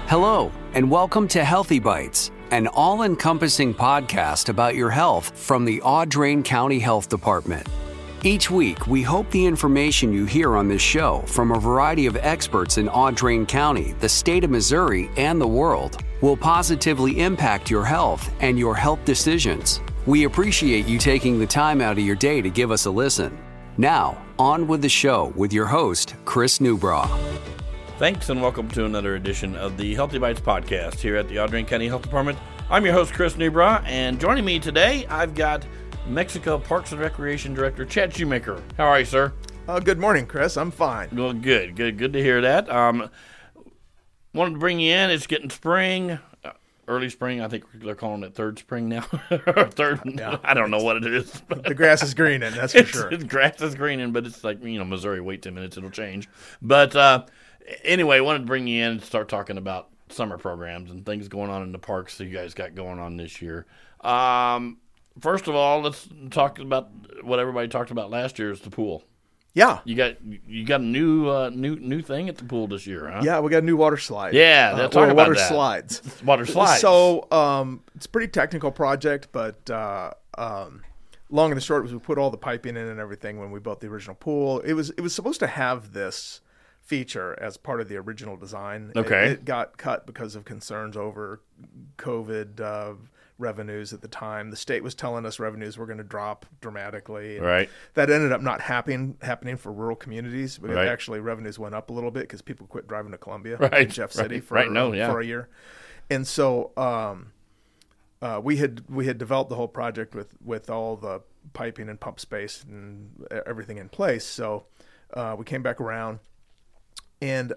Hello, and welcome to Healthy Bites, an all-encompassing podcast about your health from the Audrain County Health Department. Each week, we hope the information you hear on this show from a variety of experts in Audrain County, the state of Missouri, and the world will positively impact your health and your health decisions. We appreciate you taking the time out of your day to give us a listen. Now, on with the show with your host, Chris Newbrough. Thanks and welcome to another edition of the Healthy Bites podcast here at the Audrain County Health Department. I'm your host, Chris Newbrough, and joining me today, I've got Mexico Parks and Recreation Director Chad Shoemaker. How are you, sir? Good morning, Chris. I'm fine. Well, good to hear that. Wanted to bring you in. It's getting spring, early spring. I think they're calling it third spring now. Third. Yeah, I don't know what it is. The grass is greening, that's for sure. The grass is greening, but it's like, Missouri, wait 10 minutes, it'll change. But anyway, wanted to bring you in and start talking about summer programs and things going on in the parks that you guys got going on this year. First of all, let's talk about what everybody talked about last year is the pool. Yeah. You got a new thing at the pool this year, huh? Yeah, we got a new water slide. Yeah, talk about water that. Slides. Water slides. So it's a pretty technical project, but long and the short was we put all the piping in and everything when we built the original pool. It was supposed to have this feature as part of the original design. Okay. It got cut because of concerns over COVID revenues at the time. The state was telling us revenues were going to drop dramatically. Right. That ended up not happening for rural communities, but Right. actually revenues went up a little bit because people quit driving to Columbia, Right. Jeff City, Right. for Right. No, yeah. for a year. And so we had developed the whole project with all the piping and pump space and everything in place. So we came back around, and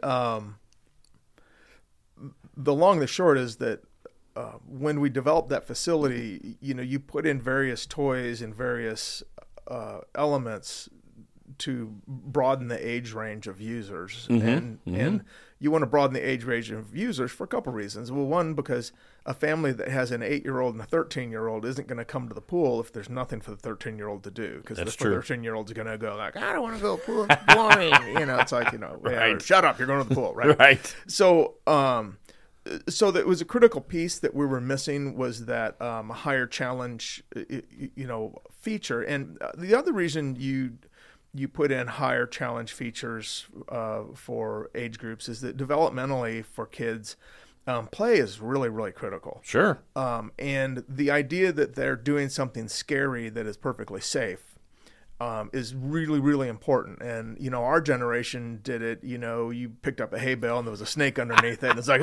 the long and the short is that when we developed that facility, you put in various toys and various elements to broaden the age range of users. And you want to broaden the age range of users for a couple reasons. Well, one, because a family that has an 8-year-old and a 13-year-old isn't going to come to the pool if there's nothing for the 13-year-old to do. Because the 13-year-old's going to go like, I don't want to go to the pool, it's boring. It's like, Right. Shut up, you're going to the pool, right? Right. So, so that was a critical piece that we were missing was that higher challenge, feature. And the other reason you put in higher challenge features for age groups is that developmentally for kids, play is really, really critical. Sure. And the idea that they're doing something scary that is perfectly safe is really, really important. And, our generation did it, you picked up a hay bale and there was a snake underneath it and it's like,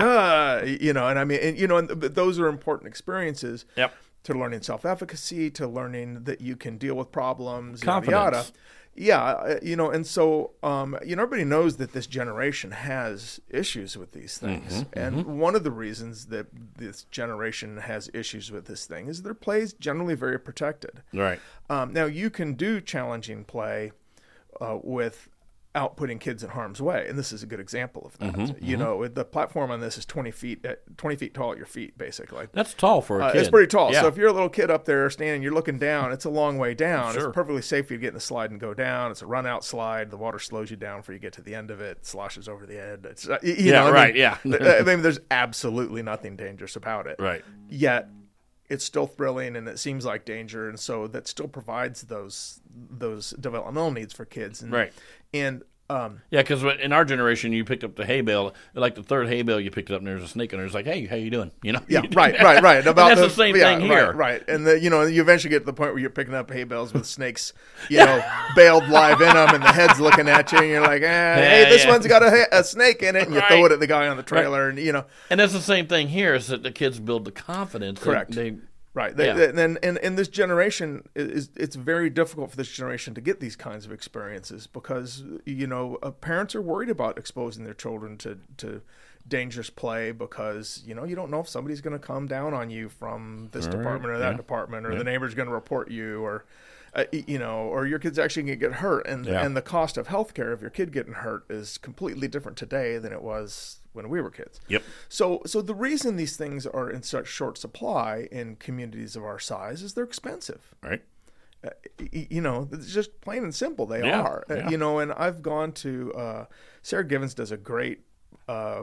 but those are important experiences. Yep. To learning self-efficacy, to learning that you can deal with problems, Confidence. yada, yada. Yeah, and so, everybody knows that this generation has issues with these things. And one of the reasons that this generation has issues with this thing is their play is generally very protected. Right. Now, you can do challenging play without putting kids in harm's way, and this is a good example of that. The platform on this is 20 feet tall at your feet, basically. That's tall for a kid. It's pretty tall. Yeah. So if you're a little kid up there standing, you're looking down, it's a long way down. Sure. It's perfectly safe for you to get in the slide and go down. It's a run-out slide. The water slows you down before you get to the end of it. Sloshes over the end. It's, Yeah. there's absolutely nothing dangerous about it. Right. Yet it's still thrilling and it seems like danger, and so that still provides those developmental needs for kids. And, Right. And Yeah, because in our generation, you picked up the hay bale, like the third hay bale, you picked it up, and there's a snake in there. It's like, hey, how you doing? Yeah, right. And that's the same thing here. Right. And you eventually get to the point where you're picking up hay bales with snakes, bailed live in them, and the head's looking at you, and you're like, hey, this one's got a snake in it, and you throw it at the guy on the trailer, and And that's the same thing here, is that the kids build the confidence. Correct. Right. And this generation it's very difficult for this generation to get these kinds of experiences because, parents are worried about exposing their children to dangerous play because, you don't know if somebody's going to come down on you from this department or that department, or the neighbor's going to report you, or your kid's actually going to get hurt. And the cost of healthcare of your kid getting hurt is completely different today than it was when we were kids. Yep. So the reason these things are in such short supply in communities of our size is they're expensive. Right. It's just plain and simple. They are. Yeah. And I've gone to Sarah Givens does a great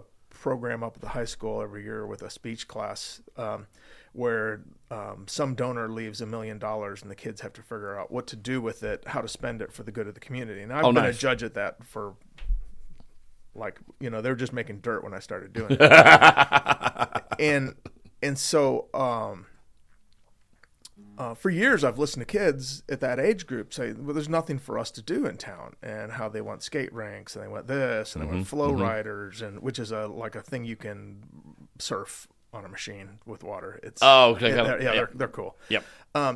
program up at the high school every year with a speech class where some donor leaves $1 million and the kids have to figure out what to do with it, how to spend it for the good of the community. And I've been a judge at that for, they were just making dirt when I started doing it. and so for years I've listened to kids at that age group say, well, there's nothing for us to do in town, and how they want skate rinks and they want this and they want flow riders, and which is a thing you can surf on a machine with water. It's they're cool. Yep.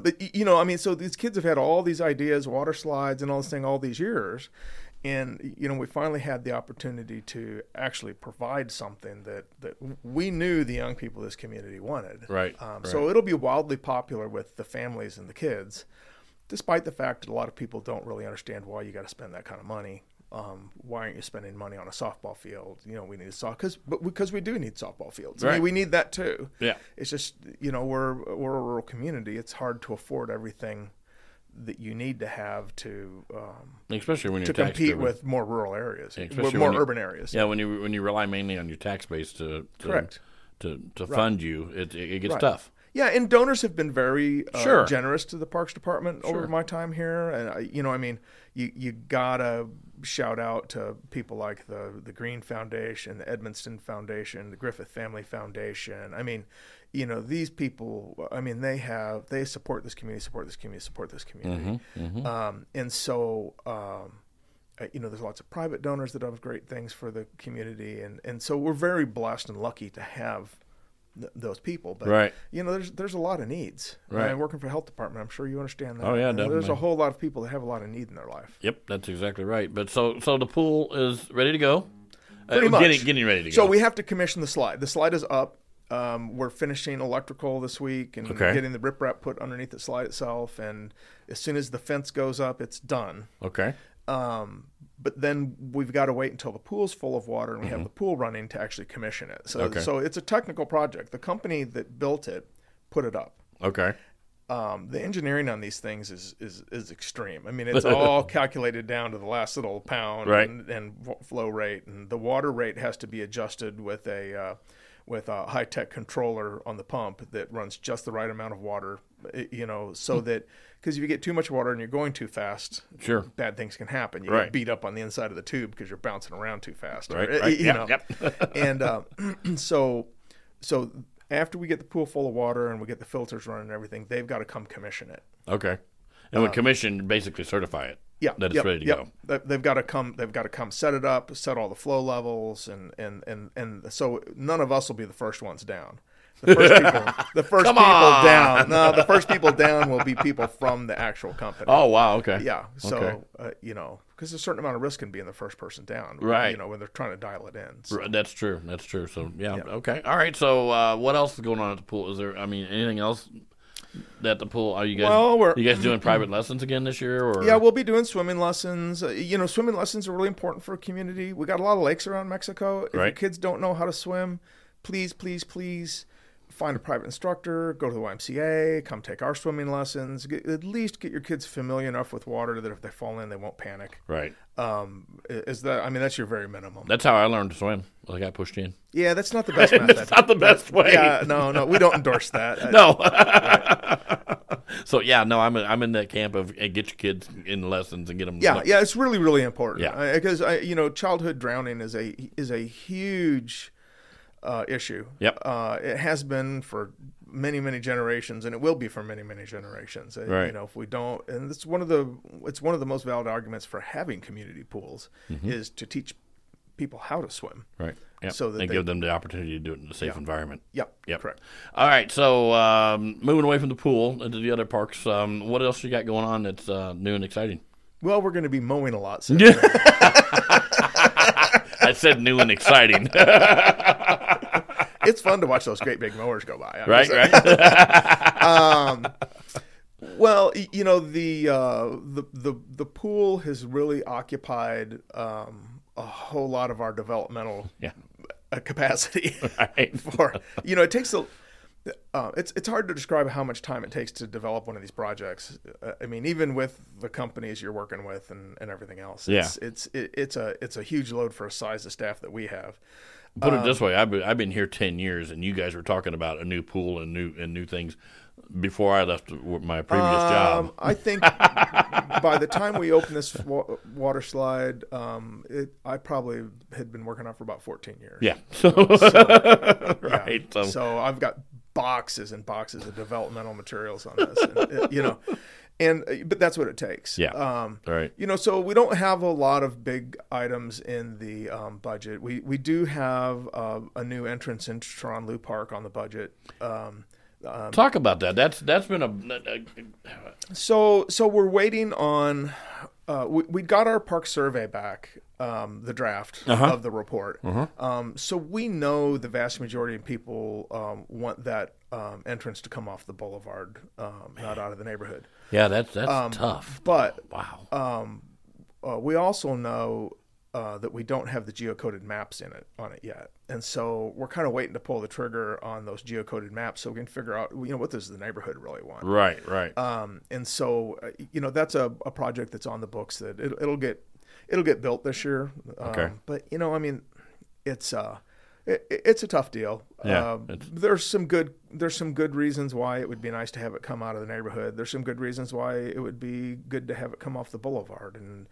But so these kids have had all these ideas, water slides and all this thing, all these years, and we finally had the opportunity to actually provide something that we knew the young people of this community wanted. Right. So it'll be wildly popular with the families and the kids, despite the fact that a lot of people don't really understand why you got to spend that kind of money. Why aren't you spending money on a softball field? We need because we do need softball fields. Right. I mean, we need that too. Yeah. It's just we're a rural community. It's hard to afford everything that you need to have to especially when you're to compete with more rural areas, with more urban areas. Yeah, when you rely mainly on your tax base to correct to fund you, it gets right. tough. Yeah, and donors have been very generous to the Parks Department over my time here, and you gotta shout out to people like the Green Foundation, the Edmonston Foundation, the Griffith Family Foundation. I mean, these people. I mean, they support this community, support this community, and so. There's lots of private donors that have great things for the community, and so we're very blessed and lucky to have those people. But right. There's a lot of needs. Right. I'm working for the health department. I'm sure you understand that. Oh yeah, definitely. There's a whole lot of people that have a lot of need in their life. Yep, that's exactly right. But so the pool is ready to go. Pretty much. Getting ready to go. So we have to commission the slide. The slide is up. We're finishing electrical this week and getting the riprap put underneath the slide itself. And as soon as the fence goes up, it's done. Okay. But then we've got to wait until the pool's full of water and we have the pool running to actually commission it. So it's a technical project. The company that built it put it up. Okay. The engineering on these things is extreme. I mean, it's all calculated down to the last little pound and flow rate, and the water rate has to be adjusted with a high-tech controller on the pump that runs just the right amount of water, so that, because if you get too much water and you're going too fast, sure, bad things can happen. You get beat up on the inside of the tube because you're bouncing around too fast. Right. Yep. And so after we get the pool full of water and we get the filters running and everything, they've got to come commission it. Okay. And when commission, basically certify it. Yeah, that it's ready to go. They've got to come set it up, set all the flow levels, and so none of us will be the first ones down. The first people down will be people from the actual company. Oh wow, okay. Yeah, so because a certain amount of risk can be in the first person down, right? When they're trying to dial it in. So. Right, that's true. So okay, all right. So what else is going on at the pool? Is there? I mean, anything else? At the pool, are you guys? Well, you guys doing private lessons again this year? Or? Yeah, we'll be doing swimming lessons. Swimming lessons are really important for a community. We got a lot of lakes around Mexico. If your kids don't know how to swim, please find a private instructor. Go to the YMCA. Come take our swimming lessons. At least get your kids familiar enough with water that if they fall in, they won't panic. Right. That's your very minimum. That's how I learned to swim. I got pushed in. Yeah, that's not the best method. That's not the best way. Yeah, no, we don't endorse that. No. So I'm in that camp of get your kids in lessons and get them. Yeah, it's really, really important. Yeah, because childhood drowning is a huge issue. Yep. It has been for many, many generations, and it will be for many, many generations. Right. If we don't, and it's one of the most valid arguments for having community pools is to teach people how to swim. Right. Yep. So that and give them the opportunity to do it in a safe environment. Yep. Correct. All right. So moving away from the pool into the other parks, what else you got going on that's new and exciting? Well, we're going to be mowing a lot soon. I said new and exciting. It's fun to watch those great big mowers go by. Right. Well, the pool has really occupied a whole lot of our developmental capacity. Right. For it takes It's hard to describe how much time it takes to develop one of these projects. I mean, even with the companies you're working with and everything else, it's a huge load for a size of staff that we have. Put it this way: I've been here 10 years, and you guys were talking about a new pool and new things before I left my previous job. I think by the time we opened this water slide, I probably had been working on it for about 14 years. Yeah. Right. So I've got boxes and boxes of developmental materials on this, but that's what it takes. Yeah. Right. So we don't have a lot of big items in the budget. We do have a new entrance into Tron-Lew Park on the budget. Talk about that. That's been So we're waiting on. We got our park survey back, the draft of the report. So we know the vast majority of people want that entrance to come off the boulevard, not out of the neighborhood. Yeah, that's tough. But wow. We also know that we don't have the geocoded maps on it yet, and so we're kind of waiting to pull the trigger on those geocoded maps so we can figure out what does the neighborhood really want. Right. And so that's a project that's on the books that it'll get built this year. Okay. But it's a tough deal. Yeah. There's some good reasons why it would be nice to have it come out of the neighborhood. There's some good reasons why it would be good to have it come off the boulevard, and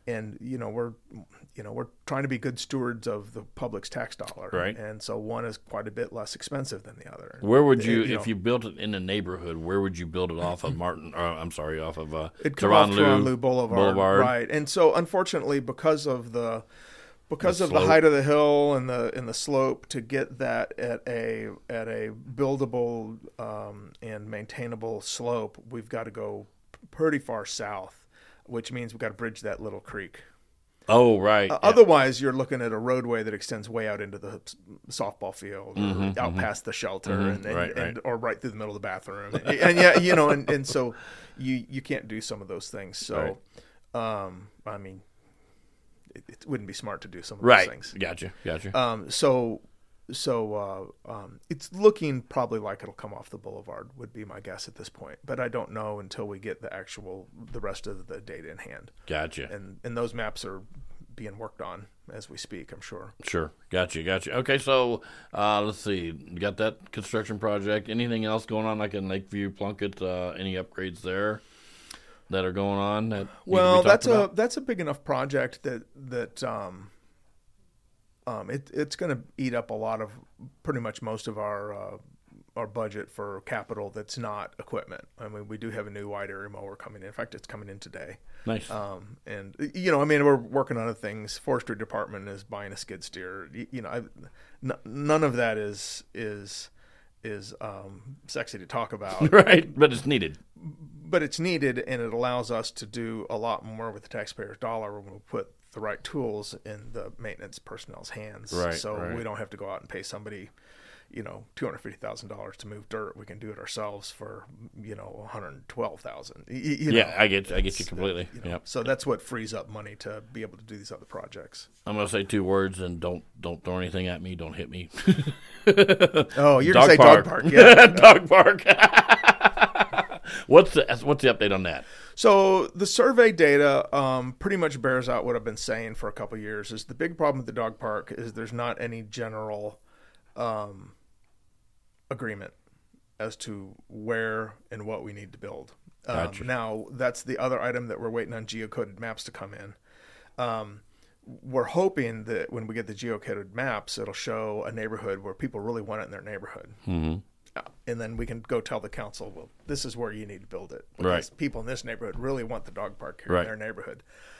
we're trying to be good stewards of the public's tax dollar. Right. And so one is quite a bit less expensive than the other. Where would you, if you built it in a neighborhood, where would you build it off of it'd come off Tron-Lew Boulevard. Right. And so unfortunately, because of the height of the hill and the slope, to get that at a buildable and maintainable slope, we've got to go pretty far south, which means we've got to bridge that little creek. Oh, right. Otherwise, you're looking at a roadway that extends way out into the softball field, or out past the shelter, or right through the middle of the bathroom, and so you can't do some of those things. So, I mean, it wouldn't be smart to do some of those things. Gotcha. So it's looking probably like it'll come off the boulevard, would be my guess at this point. But I don't know until we get the rest of the data in hand. Gotcha. And those maps are being worked on as we speak, I'm sure. Sure. Gotcha. Okay, so let's see. You got that construction project. Anything else going on, like in Lakeview, Plunkett? Any upgrades there that are going on? That's a big enough project that it's going to eat up a lot of pretty much most of our budget for capital that's not equipment. I mean, we do have a new wide area mower coming in. In fact, it's coming in today. Nice. And we're working on other things. Forestry department is buying a skid steer. None of that is sexy to talk about. Right, but it's needed. But it's needed, and it allows us to do a lot more with the taxpayer's dollar when we put the right tools in the maintenance personnel's hands. Right, so we don't have to go out and pay somebody, $250,000 to move dirt. We can do it ourselves for, $112,000. Yeah, I get you completely. Yep. So that's what frees up money to be able to do these other projects. I'm going to say 2 words, and don't throw anything at me. Don't hit me. Oh, you're going to say dog park. Yeah. Dog park. What's the update on that? So the survey data pretty much bears out what I've been saying for a couple of years. Is the big problem with the dog park is there's not any general agreement as to where and what we need to build. Gotcha. Now, that's the other item that we're waiting on geocoded maps to come in. We're hoping that when we get the geocoded maps, it'll show a neighborhood where people really want it in their neighborhood. Mm-hmm. And then we can go tell the council, well, this is where you need to build it. Because people in this neighborhood really want the dog park here in their neighborhood.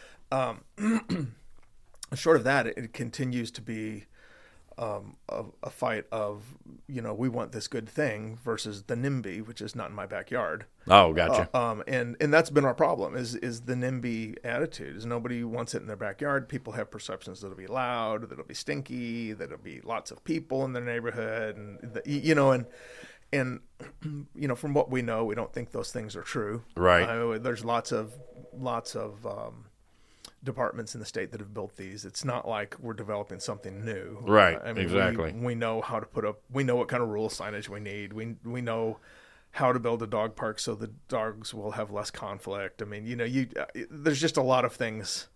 Short of that, it continues to be a fight of, we want this good thing versus the NIMBY, which is not in my backyard. Oh, gotcha. And that's been our problem is the NIMBY attitude is nobody wants it in their backyard. People have perceptions that it'll be loud, that it'll be stinky, that it'll be lots of people in their neighborhood. And from what we know, we don't think those things are true. Right. There's lots of departments in the state that have built these. It's not like we're developing something new. Right, I mean, exactly. We know how to put up. We know what kind of rule signage we need. We know how to build a dog park so the dogs will have less conflict. I mean, there's just a lot of things.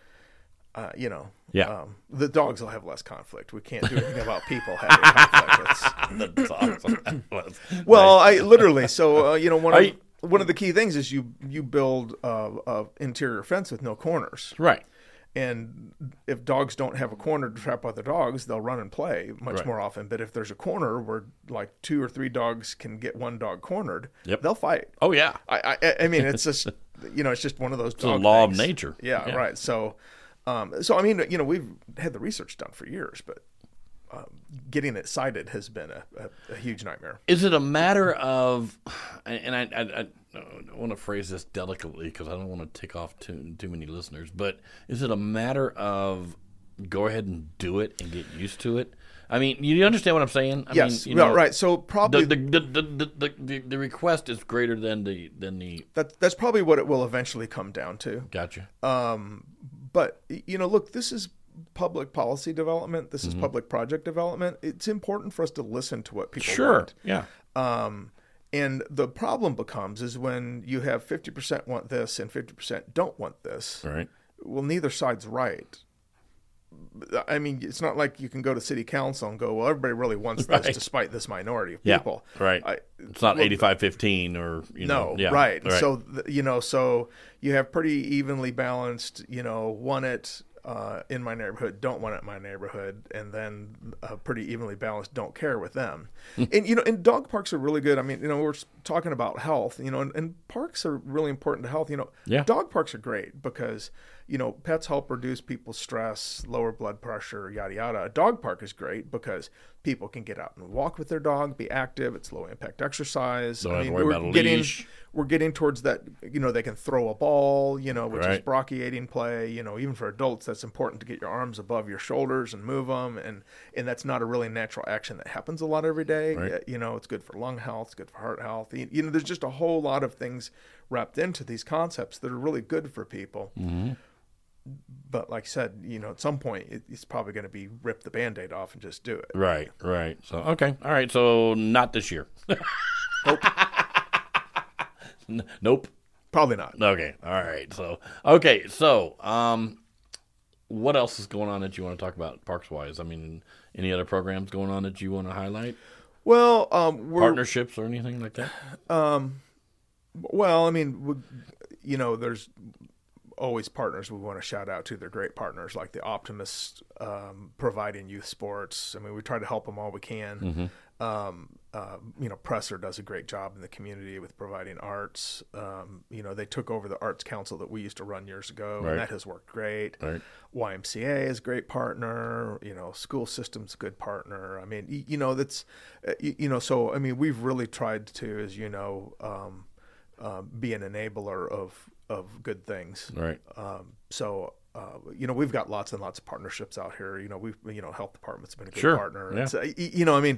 The dogs will have less conflict. We can't do anything about people having conflict. That's awesome. Well, I literally. So one of the key things is you build a interior fence with no corners. Right. And if dogs don't have a corner to trap other dogs, they'll run and play much more often. But if there's a corner where like 2 or 3 dogs can get one dog cornered, they'll fight. Oh yeah. I mean, it's just it's just one of those. It's a law of nature. Yeah, right. So I mean, we've had the research done for years, but getting it cited has been a huge nightmare. Is it a matter of, and I want to phrase this delicately because I don't want to tick off too many listeners, but is it a matter of go ahead and do it and get used to it? I mean, you understand what I'm saying? Yes, right. So probably the request is greater than the. That's probably what it will eventually come down to. Gotcha. But look, this is public policy development. This is public project development. It's important for us to listen to what people want. Yeah. And the problem is when you have 50% want this and 50% don't want this. Right. Well, neither side's right. I mean, it's not like you can go to city council and go, well, everybody really wants this despite this minority of people. Right. It's not 85-15 or, No, yeah, right. So, so you have pretty evenly balanced, want it in my neighborhood, don't want it in my neighborhood, and then pretty evenly balanced don't care with them. And dog parks are really good. I mean, we're talking about health, and parks are really important to health. Dog parks are great because pets help reduce people's stress, lower blood pressure, yada yada. A dog park is great because people can get out and walk with their dog, be active. It's low impact exercise. Don't have to worry about a leash. We're getting towards that. They can throw a ball, which is brachiating play. Even for adults, that's important to get your arms above your shoulders and move them. And that's not a really natural action that happens a lot every day. Right. It's good for lung health. It's good for heart health. There's just a whole lot of things wrapped into these concepts that are really good for people. Mm-hmm. But like I said, at some point it's probably going to be rip the Band-Aid off and just do it. Right. So, okay. All right. So not this year. Nope. Nope. Probably not. Okay. All right. So, what else is going on that you want to talk about parks-wise? I mean, any other programs going on that you want to highlight? Well, partnerships or anything like that? Well, I mean, there's always partners we want to shout out to. They're great partners, like the Optimists providing youth sports. I mean, we try to help them all we can. Presser does a great job in the community with providing arts. They took over the Arts Council that we used to run years ago, and that has worked great. Right. YMCA is a great partner. School system's a good partner. I mean, that's, so, I mean, we've really tried to, as be an enabler of good things. Right. We've got lots and lots of partnerships out here. Health department's been a good partner. Yeah.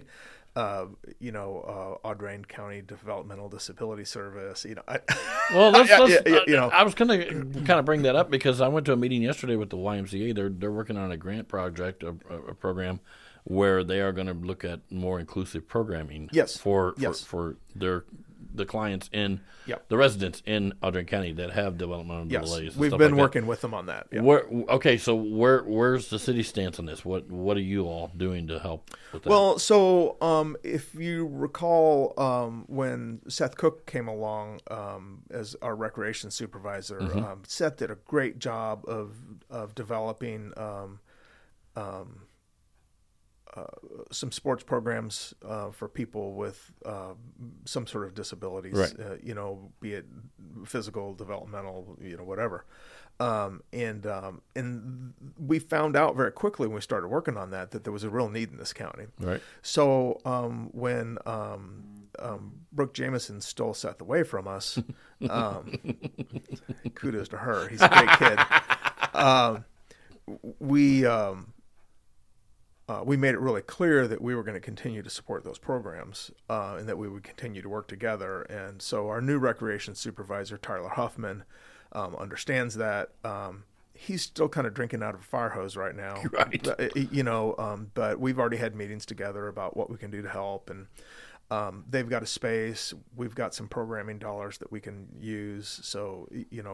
Audrain County Developmental Disability Service. I was going to kind of bring that up because I went to a meeting yesterday with the YMCA. They're working on a grant project, a program where they are going to look at more inclusive programming. Yes. For the clients in the residents in Audrain County that have developmental delays. We've been working with them on that. Yeah. Where's the city stance on this? What are you all doing to help with that? Well, so if you recall, when Seth Cook came along as our recreation supervisor, Seth did a great job of developing some sports programs for people with some sort of disabilities, right. Be it physical, developmental, whatever. And we found out very quickly when we started working on that there was a real need in this county. Right. So when Brooke Jameson stole Seth away from us, kudos to her. He's a great kid. We made it really clear that we were going to continue to support those programs and that we would continue to work together. And so our new recreation supervisor, Tyler Huffman, understands that. he's still kind of drinking out of a fire hose right now. Right. But we've already had meetings together about what we can do to help, and they've got a space. We've got some programming dollars that we can use. So,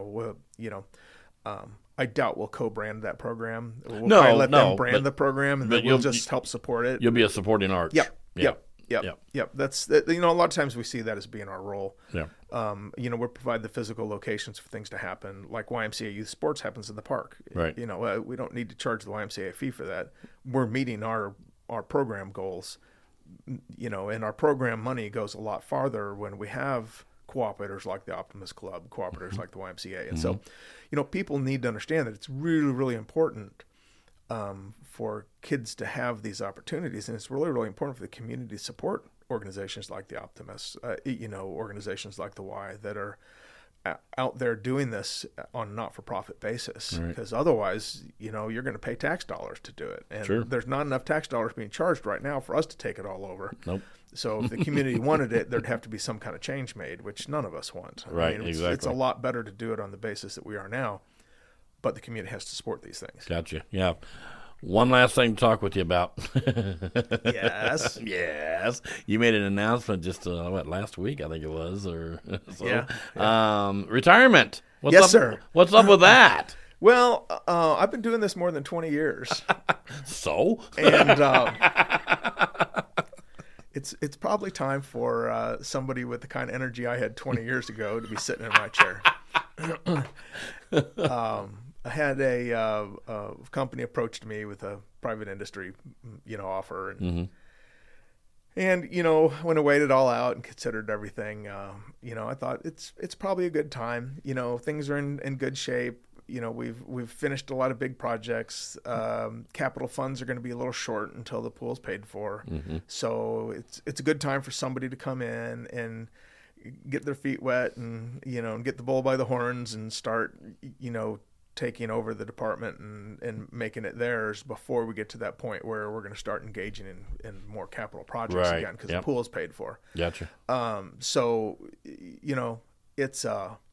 I doubt we'll co-brand that program. We'll probably let them brand the program, and then we'll just help support it. You'll be a supporting arch. Yep. That's a lot of times we see that as being our role. Yeah. We provide the physical locations for things to happen, like YMCA Youth Sports happens in the park. Right. We don't need to charge the YMCA fee for that. We're meeting our program goals, and our program money goes a lot farther when we have cooperators like the Optimist Club, cooperators like the YMCA. And so, people need to understand that it's really, really important for kids to have these opportunities. And it's really, really important for the community support organizations like the Optimists, organizations like the Y that are out there doing this on a not-for-profit basis. Because otherwise, you're going to pay tax dollars to do it. And there's not enough tax dollars being charged right now for us to take it all over. Nope. So if the community wanted it, there'd have to be some kind of change made, which none of us want. Exactly. It's a lot better to do it on the basis that we are now, but the community has to support these things. Gotcha. Yeah. One last thing to talk with you about. Yes. Yes. You made an announcement just, last week, I think it was. Retirement. Sir. What's up with that? Well, I've been doing this more than 20 years. So? And it's probably time for somebody with the kind of energy I had 20 years ago to be sitting in my chair. I had a company approached me with a private industry, offer, and when I weighed it all out and considered everything, I thought it's probably a good time. Things are in good shape. We've finished a lot of big projects. Capital funds are going to be a little short until the pool's paid for. So it's a good time for somebody to come in and get their feet wet and get the bull by the horns and start taking over the department and making it theirs before we get to that point where we're going to start engaging in more capital projects again, because the pool is paid for. Gotcha. So it's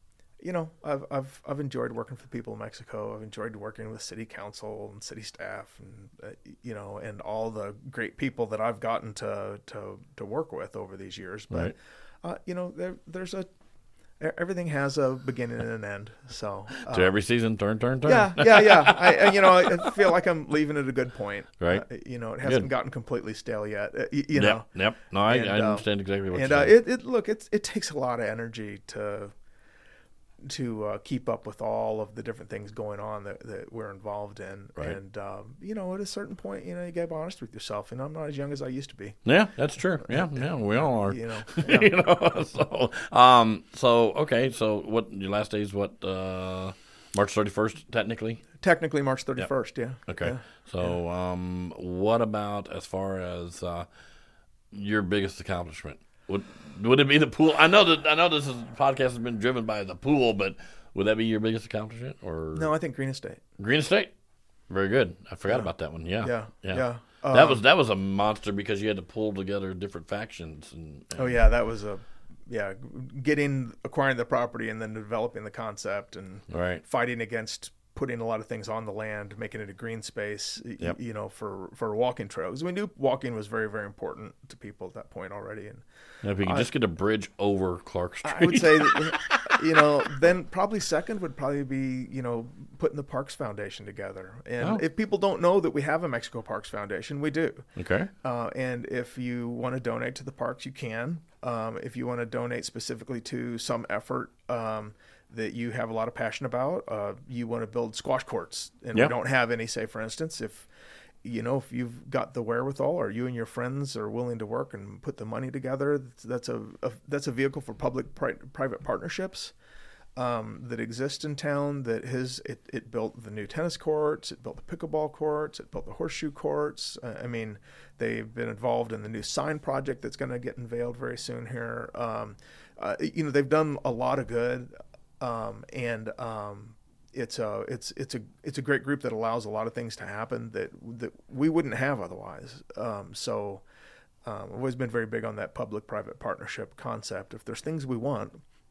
I've enjoyed working for the people of Mexico. I've enjoyed working with city council and city staff, and and all the great people that I've gotten to work with over these years. But there's everything has a beginning and an end. So to every season, turn. Yeah. I feel like I'm leaving at a good point. Right. It hasn't gotten completely stale yet. Yep. No, I understand exactly what you're saying. It takes a lot of energy to keep up with all of the different things going on that we're involved in. Right. And, at a certain point, you got to be honest with yourself. I'm not as young as I used to be. Yeah, that's true. Yeah, we all are. So what, your last day is what, March 31st, technically? Technically March 31st, yeah. Okay. Yeah. So what about as far as your biggest accomplishment? Would it be the pool? I know this podcast has been driven by the pool, but would that be your biggest accomplishment? Or no, I think Green Estate. Green Estate, very good. I forgot about that one. Yeah. That was a monster because you had to pull together different factions. That was acquiring the property and then developing the concept and fighting against putting a lot of things on the land, making it a green space, for walking trails. We knew walking was very, very important to people at that point already. And if you could just get a bridge over Clark Street. I would say that, then probably second would probably be, putting the Parks Foundation together. And if people don't know that we have a Mexico Parks Foundation, we do. Okay. And if you want to donate to the parks, you can. If you want to donate specifically to some effort, that you have a lot of passion about, you want to build squash courts, and we don't have any. Say, for instance, if you've got the wherewithal, or you and your friends are willing to work and put the money together, that's a vehicle for public-private partnerships that exist in town. It built the new tennis courts, it built the pickleball courts, it built the horseshoe courts. They've been involved in the new sign project that's going to get unveiled very soon here. They've done a lot of good. It's a great group that allows a lot of things to happen that we wouldn't have otherwise. I've always been very big on that public-private partnership concept. If there's things we want,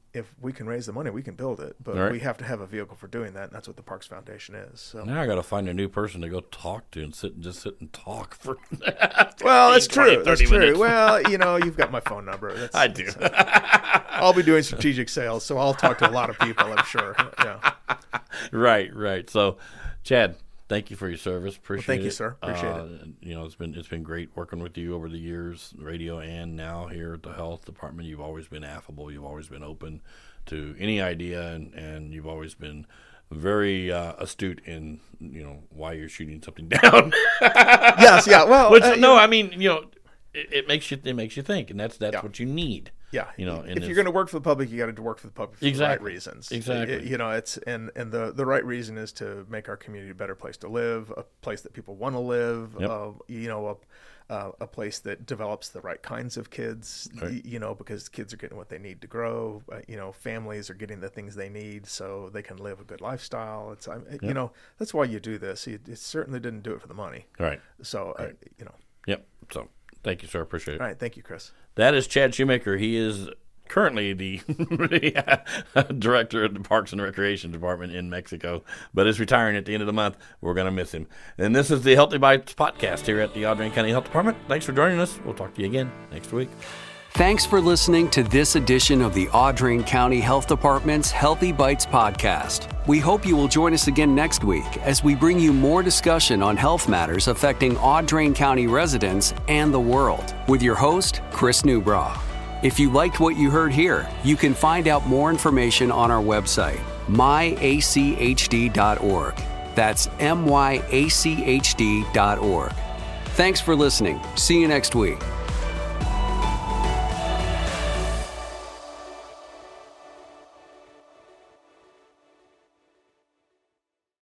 if we can raise the money, we can build it, but Right. we have to have a vehicle for doing that, and that's what the Parks Foundation is. So. Now I got to find a new person to go talk to and sit and talk for. Well, that's 20, true. That's 30 true. minutes. Well, you've got my phone number. I do. I'll be doing strategic sales, so I'll talk to a lot of people, I'm sure. Yeah. Right. So, Chad, thank you for your service. Appreciate it. Thank you, sir. Appreciate it. It's been great working with you over the years, radio and now here at the health department. You've always been affable. You've always been open to any idea, and you've always been very astute in why you're shooting something down. Yes. Yeah. Well, I mean, it makes you think, and that's what you need. Yeah, and if you're going to work for the public, you got to work for the public for the right reasons. Exactly. It's and the right reason is to make our community a better place to live, a place that people want to live. Yep. A place that develops the right kinds of kids. Right. Because kids are getting what they need to grow. Families are getting the things they need so they can live a good lifestyle. It's that's why you do this. It certainly didn't do it for the money. Right. So Right. Yep. So thank you, sir. Appreciate it. All right. Thank you, Chris. That is Chad Shoemaker. He is currently the director of the Parks and Recreation Department in Mexico, but is retiring at the end of the month. We're going to miss him. And this is the Healthy Bites podcast here at the Audrain County Health Department. Thanks for joining us. We'll talk to you again next week. Thanks for listening to this edition of the Audrain County Health Department's Healthy Bites podcast. We hope you will join us again next week as we bring you more discussion on health matters affecting Audrain County residents and the world with your host, Chris Newbrough. If you liked what you heard here, you can find out more information on our website, myachd.org. That's myachd.org. Thanks for listening. See you next week.